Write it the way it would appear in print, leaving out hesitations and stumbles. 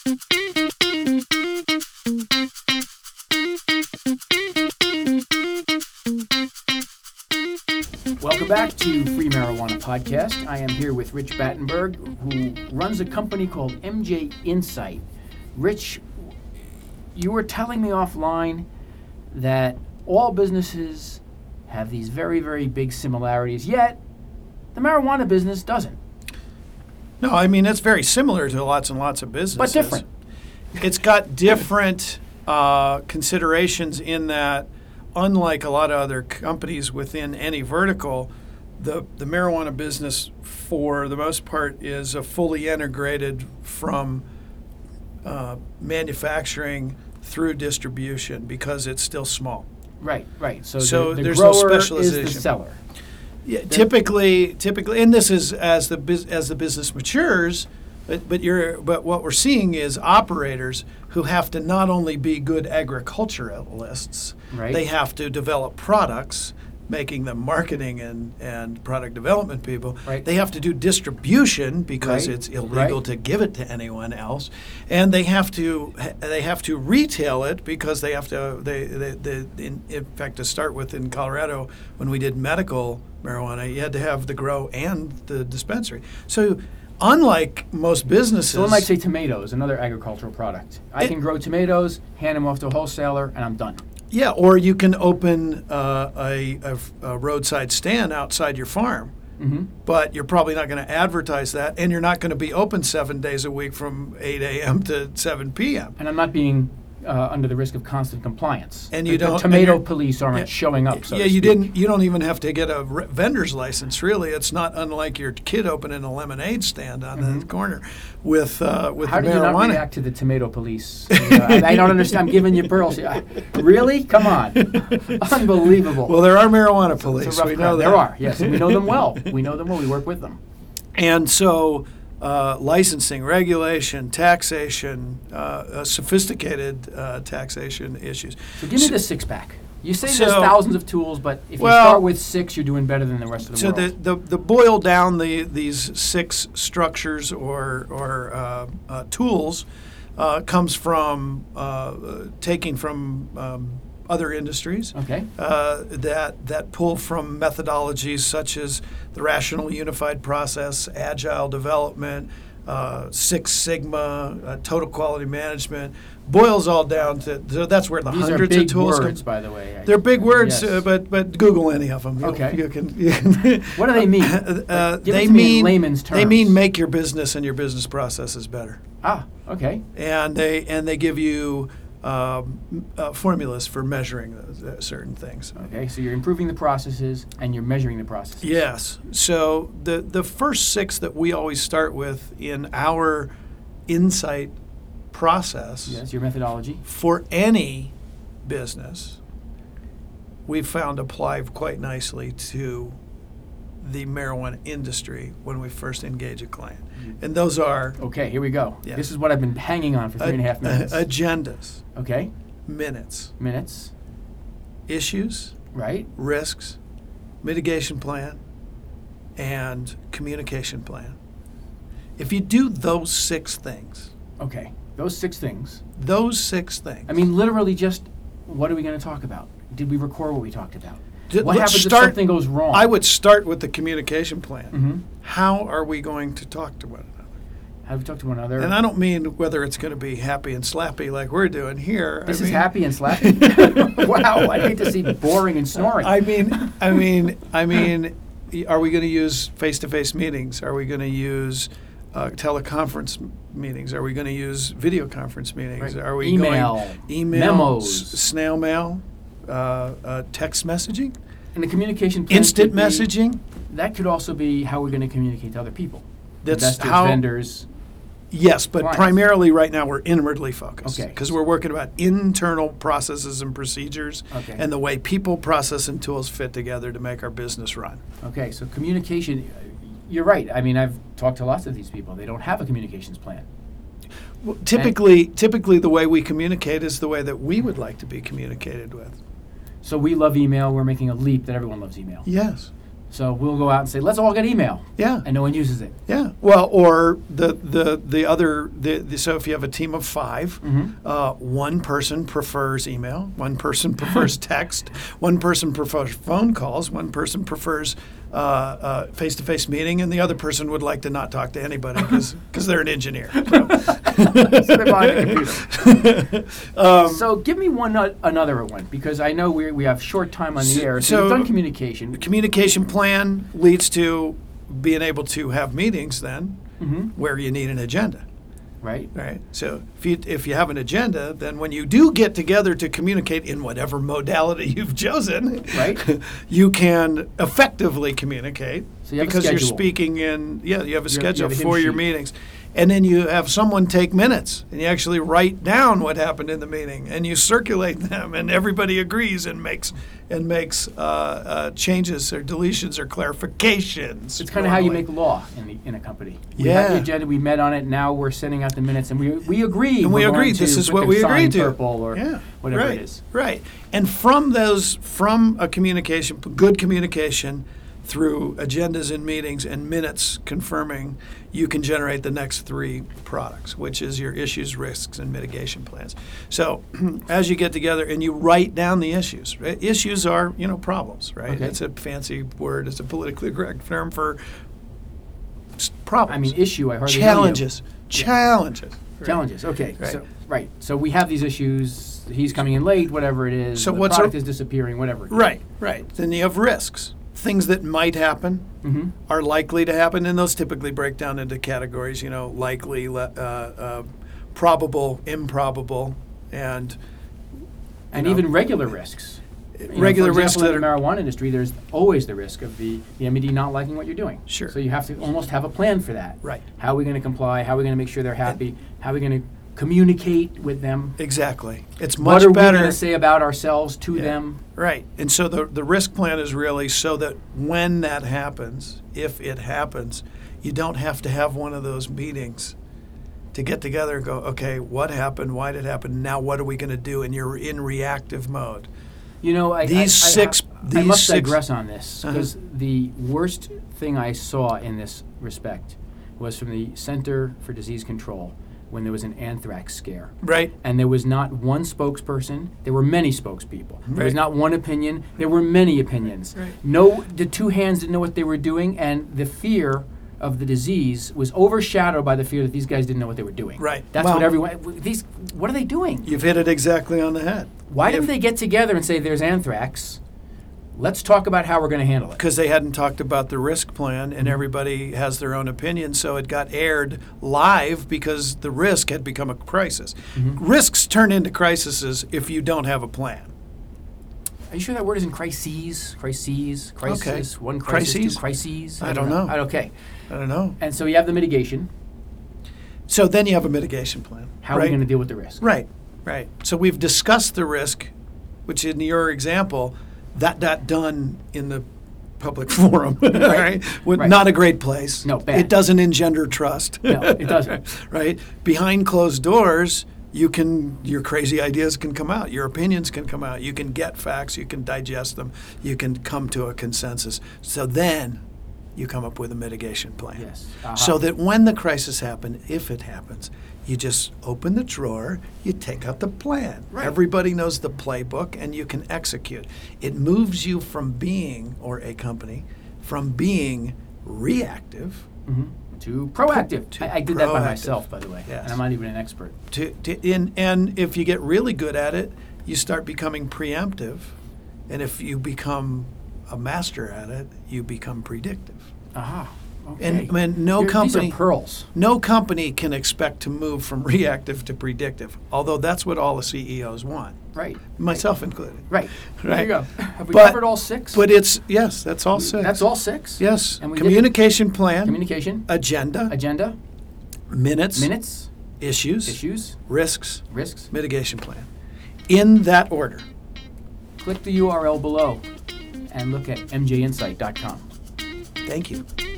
Welcome back to Free Marijuana Podcast. I am here with Rich Battenberg, who runs a company called MJ Insight. Rich, you were telling me offline that all businesses have these very, very big similarities, yet the marijuana business doesn't. No, I mean, it's very similar to lots and lots of businesses. But different. It's got different considerations in that, unlike a lot of other companies within any vertical, the marijuana business, for the most part, is a fully integrated from manufacturing through distribution because it's still small. Right. So the there's grower no specialization. is the seller. Yeah, typically, and this is as the business matures. But what we're seeing is operators who have to not only be good agriculturalists, right. They have to develop products, making them marketing and product development people. Right. They have to do distribution because Right. it's illegal Right. to give it to anyone else, and they have to retail it because they have to. In fact, to start with, in Colorado, when we did medical marijuana, you had to have the grow and the dispensary. So, unlike most businesses, So like, say, tomatoes, another agricultural product. I can grow tomatoes, hand them off to a wholesaler, and I'm done. yeah, or you can open a roadside stand outside your farm, but you're probably not going to advertise that, and you're not going to be open 7 days a week from 8 a.m. to 7 p.m. And I'm not being under the risk of constant compliance. And you The don't- tomato and police aren't showing up. So Yeah, to you speak. You don't even have to get a vendor's license. Really, it's not unlike your kid opening a lemonade stand on the corner with How the did you not marijuana. react to the tomato police? I don't understand. I'm giving you pearls. Really? Come on. Unbelievable. Well, there are marijuana It's police. a rough We crowd. know that. There are. Yes, we know them well. We work with them. And so, licensing, regulation, taxation, sophisticated taxation issues. So give me the six-pack. You say So- there's thousands of tools, but if you Well- start with six, you're doing better than the rest of the So world. the boil down these six structures or tools comes from taking from other industries. Okay. That pull from methodologies such as the Rational Unified Process, Agile Development, Six Sigma, Total Quality Management, boils all down to, so that's where the These are hundreds big of tools words, come. by the way. They're big words, Yes. but Google any of them. Okay. You can What do they mean? Give Give it to me in layman's terms. They mean make your business and your business processes better, Okay. and they give you formulas for measuring certain things. Okay, so you're improving the processes and you're measuring the processes. Yes. So the first six that we always start with in our insight process Yes, your methodology. for any business, we've found apply quite nicely to the marijuana industry when we first engage a client. And those are Okay, here we go. Yeah. This is what I've been hanging on for 3.5 minutes. agendas, Okay, minutes, minutes, issues, right? risks, mitigation plan, and communication plan. If you do those six things, Okay, those six things. I I mean, literally just, what are we going to talk about? Did we record what we talked about? What let's happens start- if something goes wrong? I would start with the communication plan. Mm-hmm. How are we going to talk to one another? How do we talk to one another? And I don't mean whether it's going to be happy and slappy like we're doing here. This I is mean, happy and slappy. Wow, I hate to see boring and snoring. I mean, are we going to use face-to-face meetings? Are we going to use teleconference meetings? Are we going to use video conference meetings? Right. Are we Email, going memos. snail mail, text messaging, And the communication plan instant could be- messaging? That could also be how we're going to communicate to other people. That's Investors, how- vendors. Yes, but Clients. primarily right now we're inwardly focused. Okay. Because we're working about internal processes and procedures Okay. and the way people, process, and tools fit together to make our business run. Okay, so communication, you're right. I mean, I've talked to lots of these people. They don't have a communications plan. Well, typically, the way we communicate is the way that we would like to be communicated with. So we love email. We're making a leap that everyone loves email. Yes. So we'll go out and say, let's all get email. Yeah. And no one uses it. Yeah. Well, or the other, so if you have a team of 5, one person prefers email, one person prefers text, one person prefers phone calls, one person prefers face-to-face meeting, and the other person would like to not talk to anybody because they're an engineer. So. So they're behind the computer. So give me another one, because I know we have short time on the air. So you've done communication. Communication plan leads to being able to have meetings then where you need an agenda. Right. Right. So if you have an agenda, then when you do get together to communicate in whatever modality you've chosen, right, you can effectively communicate so you have because a you're schedule. speaking you have a schedule you have a for hymn your sheet. meetings. And then you have someone take minutes and you actually write down what happened in the meeting and you circulate them and everybody agrees and makes changes or deletions or clarifications. It's kind of how you make law in a company. We Yeah. have the agenda, we met on it, now we're sending out the minutes, and we agree. And we we're going agree. to This is put what the we sign agreed to. purple or whatever right, it is. Right. And from a communication, good communication through agendas and meetings and minutes confirming, you can generate the next 3 products, which is your issues, risks, and mitigation plans. So as you get together and you write down the issues, right? Issues are, problems, right? Okay. It's a fancy word. It's a politically correct term for problems. I mean, issue, I hardly Challenges. know you. Challenges. Right. Challenges, okay. Right. So we have these issues, he's coming in late, whatever it is, So the what's product is disappearing, whatever it is. Right. Then you have risks. Things that might happen are likely to happen, and those typically break down into categories, likely, probable, improbable, and even regular risks. Regular for example, risks in that the are marijuana industry, there's always the risk of the MED not liking what you're doing. Sure. So you have to almost have a plan for that. Right. How are we going to comply? How are we going to make sure they're happy? How are we going to communicate with them? Exactly. It's What much are we better. going to say about ourselves to them? Right. And so the risk plan is really so that when that happens, if it happens, you don't have to have one of those meetings to get together and go, okay, what happened? Why did it happen? Now what are we going to do? And you're in reactive mode. I must digress on this, because the worst thing I saw in this respect was from the Center for Disease Control when there was an anthrax scare. Right. And there was not one spokesperson. There were many spokespeople. There was Right. not one opinion. There were many opinions. Right. The 2 hands didn't know what they were doing, and the fear of the disease was overshadowed by the fear that these guys didn't know what they were doing. Right. That's Well, what everyone. What are they doing? You've hit it exactly on the head. Why didn't they get together and say, there's anthrax, let's talk about how we're going to handle it? Because they hadn't talked about the risk plan, and everybody has their own opinion, so it got aired live because the risk had become a crisis. Risks turn into crises if you don't have a plan. Are you sure that word isn't crises? Crises, crisis, Okay. one crisis, Crises? 2 crises? I don't know. Okay. I don't know. And so you have the mitigation. So then you have a mitigation plan. How are we going to deal with the risk? Right. So we've discussed the risk, which in your example, that got done in the public forum, right? Right. Not a great place. No, bad. It doesn't engender trust. No, it doesn't. Right? Behind closed doors, your crazy ideas can come out. Your opinions can come out. You can get facts. You can digest them. You can come to a consensus. So then you come up with a mitigation plan. Yes. So that when the crisis happens, if it happens, you just open the drawer, you take out the plan. Right. Everybody knows the playbook, and you can execute. It moves you from being, or a company, from being reactive To proactive. To I did that by proactive. myself, by the way. Yes. And I'm not even an expert. and if you get really good at it, you start becoming preemptive. And if you become a master at it, you become predictive. Aha. Okay. And These company, are pearls. no company can expect to move from reactive to predictive, although that's what all the CEOs want, Right. myself included. Right. There Right. you go. Have we But- covered all 6? But yes, that's all 6. That's all 6? Yes. And we did Communication plan, Communication, agenda, agenda, minutes, issues, risks, risks. mitigation plan. In that order. Click the URL below and look at mjinsight.com. Thank you.